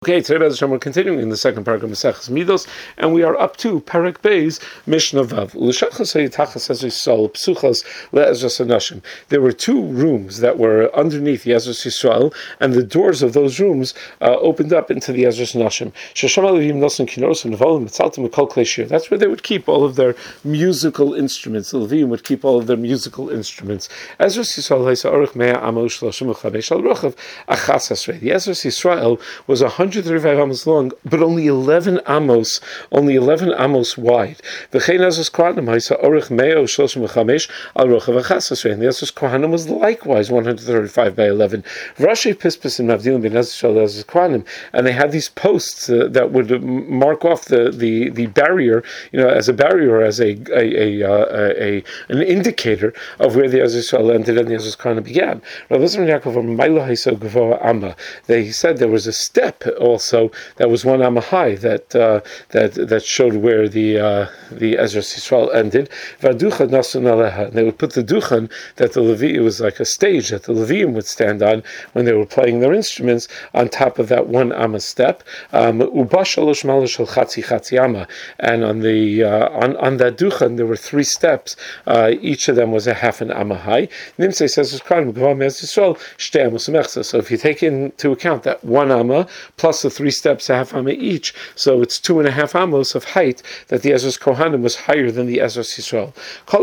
Okay, today we're continuing in the second paragraph of Maseches Midos, and we are up to Perek Beis Mishnah Vav. There were two rooms that were underneath the Ezras Yisrael, and the doors of those rooms opened up into the Ezras Nashim. That's where they would keep all of their musical instruments. The Levim would keep all of their musical instruments. The Ezras Yisrael was 135 amos long, but only 11 amos wide. The Ezras Kohanim was likewise 135 by 11. And they had these posts that would mark off the barrier, as a barrier, or as an indicator of where the Ezras Yisrael ended and the Ezras Kohanim began. They said there was a step also that was 1 amma high that showed where the Ezras Yisrael ended. And they would put the duchan that the Levi, it was like a stage that the Leviim would stand on when they were playing their instruments on top of that 1 amma step. And on that duchan there were 3 steps. Each of them was a half an amma high. Nimtzei says, so if you take into account that 1 amma plus the 3 steps, a half amma each, so it's 2.5 amos of height that the Ezras Kohanim was higher than the Ezras Yisrael.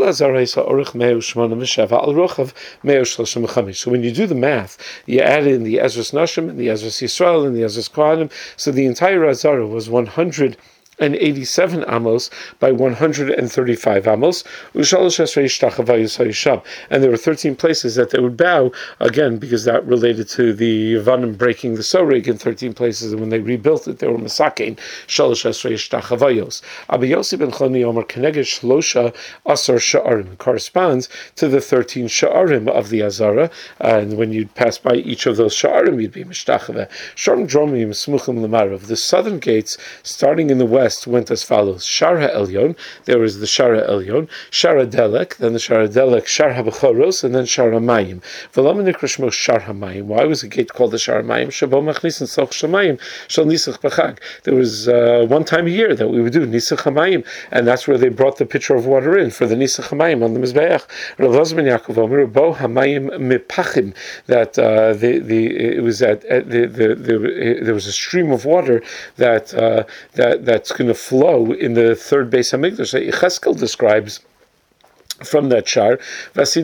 So when you do the math, you add in the Ezras Nashim and the Ezras Yisrael and the Ezras Kohanim, so the entire Azara was 187 amos by 135 amos, and there were 13 places that they would bow, again, because that related to the Vanim breaking the Sorig in 13 places, and when they rebuilt it, they were Masakein, Shalosh Esrei Shtachavayos. Abba Yossi ben Chloni Omer Keneged Shlosha Asar Sha'arim corresponds to the 13 Sha'arim of the Azara, and when you'd pass by each of those Sha'arim, you'd be Mishtachave. Sharm Dromim Smuchim Lamarav. The southern gates, starting in the west, went as follows: Shar HaElyon, there was the Shar HaElyon, Shar HaDelek, then the Shar HaDelek, Shar HaBechoros, and then Shar HaMayim. V'lama nikrashmo Shar HaMayim. Why was the gate called the Shar HaMayim? Shabo machnis and soch shamayim shal nisach b'chag. There was one time a year that we would do nisach HaMayim, and that's where they brought the pitcher of water in for the nisach HaMayim on the Mizbeach. Rav Elazar ben Yaakov Omer bo HaMayim mipachim, that it was there was a stream of water that's going to flow in the third Beis Hamikdash that Yecheskel describes from that shar, and it's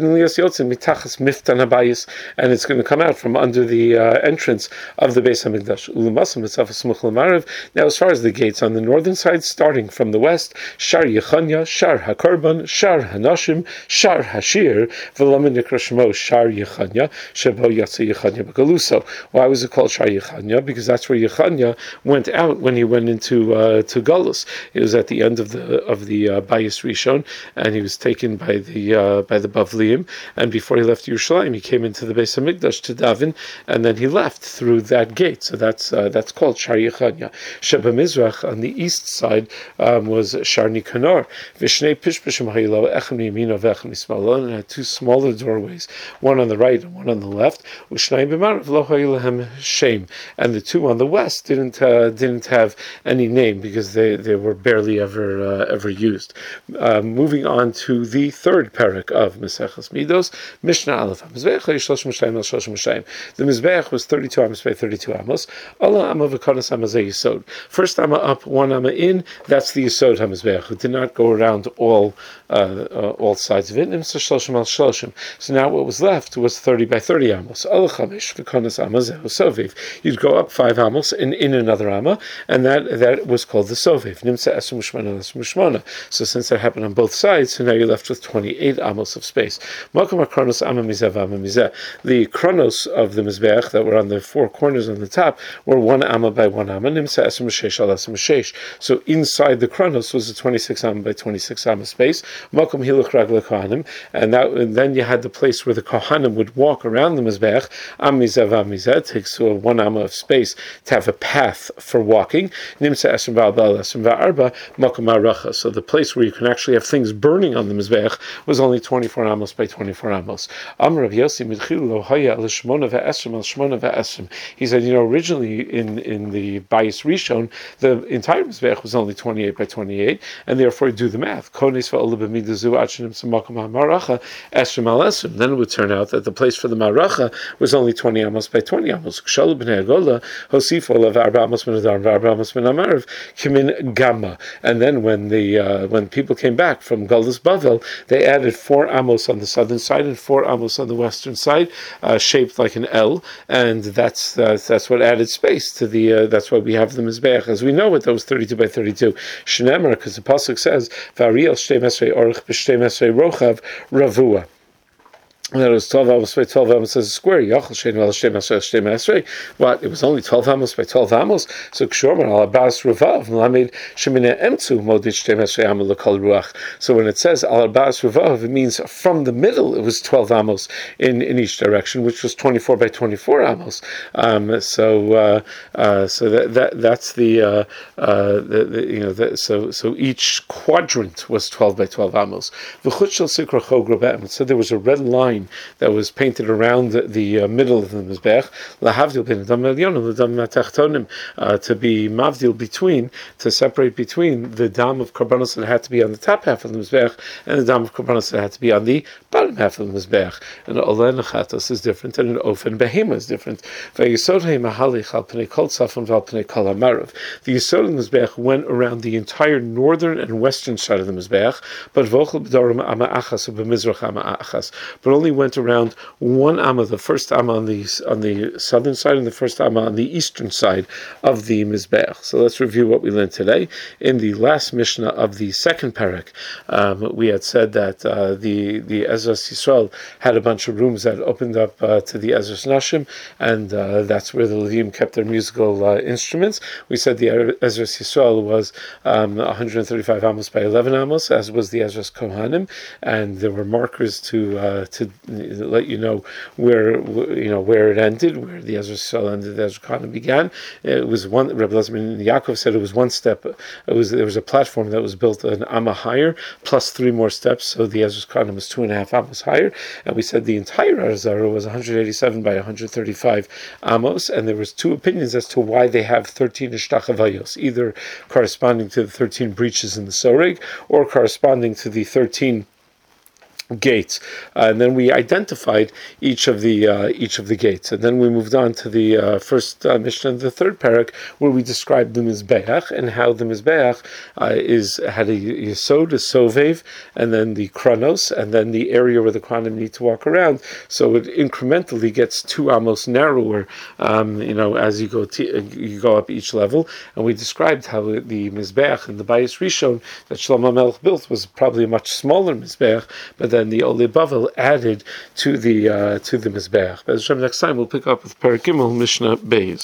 going to come out from under the entrance of the Beis Hamikdash. Now, as far as the gates on the northern side, starting from the west, Shar Yechanya, Shar HaKorban, Shar HaNashim, Shar HaShir, Shar Yechanya, Shebo Yatsa Yechanya B'Galuso. Why was it called Shar Yechanya? Because that's where Yechanya went out when he went into to Galus. It was at the end of the Bayis Rishon, and he was taken by the Bavliim, and before he left Yerushalayim, he came into the Beis Hamikdash to daven, and then he left through that gate. So that's called Shar Yechanya. Sheba Mizrach on the east side was Shar Nikanor. Vishnei Pishpishim Hayilo Echem Yemino V'Echem Yisrael, and it had 2 smaller doorways, one on the right and one on the left. Ushnei B'Marav Lo Hayilahem Shem, and the 2 on the west didn't have any name because they were barely ever used. Moving on to the third parak of Maseches Midos, Mishnah Aleph. The Mizbeach was 32 amos by 32 amos. Allah amma v'kanas amma zeh yisod. First amma up, 1 amma in. That's the yisod HaMizbeach. It did not go around all sides of it. So now what was left was 30 by 30 amos. Allah chamesh v'kanas amma zeh soviv. You'd go up 5 amos and in another amma, and that was called the soviv. Nimsa esum shmana. So since that happened on both sides, so now you're left with 28 amos of space. The chronos of the Mizbeach that were on the 4 corners on the top were 1 amma by 1 amma. So inside the chronos was a 26 amma by 26 amma space. And then you had the place where the Kohanim would walk around the Mizbeach. It takes 1 amma of space to have a path for walking. So the place where you can actually have things burning on the Mizbeach Mizbeach was only 24 amos by 24 amos. Amr Yossi Midchil Lo Haya L'Shmona Ve'Esrim Al Shmona Ve'Esrim. He said, originally in the Bayis Rishon, the entire Mizbeach was only 28 by 28, and therefore do the math. Then it would turn out that the place for the Maracha was only 20 amos by 20 amos. And then when people came back from Galus Bavel, they added 4 amos on the southern side and 4 amos on the western side, shaped like an L, and that's what added space to the. That's why we have the Mizbeach as we know it. That was 32 by 32. Shnemer, because the pasuk says, "Variel shtei mesrei orich b'shtei mesrei rochav ravua." That was 12 amos by 12 amos as a square. What? It was only 12 amos by 12 amos. So Kshorman al Abbas Ravav Lamed Shemina Emtzu Modit Shtei Mesrei Amal L'Kol Ruach. So when it says al Abbas Ravav, it means from the middle it was 12 amos in each direction, which was 24 by 24 amos. So that's so each quadrant was 12 by 12 amos. So there was a red line that was painted around the middle of the Mizbech, to be mavdil between, to separate between the dam of Karbanos that had to be on the top half of the Mizbech and the dam of Karbanos that had to be on the bottom half of the Mizbech. And Oleh Nechatos is different, and an Ofen Behema is different. The Yisod of the Mizbech went around the entire northern and western side of the Mizbech, but only went around one amma, the first amma on the southern side and the first amma on the eastern side of the Mizbeach. So let's review what we learned today. In the last Mishnah of the second parak, we had said that the Ezras Yisrael had a bunch of rooms that opened up to the Ezras Nashim, and that's where the Levim kept their musical instruments. We said the Ezras Yisrael was 135 amos by 11 amos, as was the Ezras Kohanim, and there were markers to let you know where it ended, where the Ezra Yisrael ended, the Ezra Kohanim began. It was one. Rabbi Lezman Yaakov said it was one step. There was a platform that was built an amma higher, plus 3 more steps, so the Ezra Kohanim was 2.5 amos higher. And we said the entire Arzara was 187 by 135 amos, and there was 2 opinions as to why they have 13 ishtachavayos, either corresponding to the 13 breaches in the soreg, or corresponding to the 13 gates, and then we identified each of the gates, and then we moved on to the first Mishnah of the third parak, where we described the Mizbeach and how the Mizbeach had a Yesod, a Sovev, and then the Kronos, and then the area where the Kohanim need to walk around. So it incrementally gets 2 amos narrower, as you go up each level. And we described how the Mizbeach and the Bayis Rishon that Shlomo Melech built was probably a much smaller Mizbeach, but then the Oleh Bavel added to the Mizbeach. But next time we'll pick up with Parak Gimel Mishnah Beis.